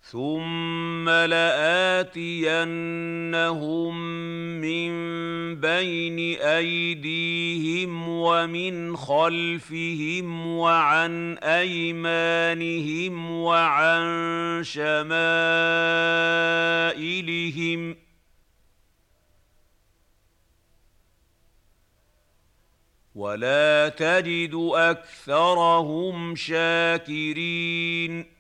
ثُمَّ لَآتِيَنَّهُم مِّن بَيْنِ أَيْدِيهِمْ وَمِنْ خَلْفِهِمْ وَعَنْ أَيْمَانِهِمْ وَعَن شَمَائِلِهِمْ ۖ وَلَا تَجِدُ أَكْثَرَهُمْ شَاكِرِينَ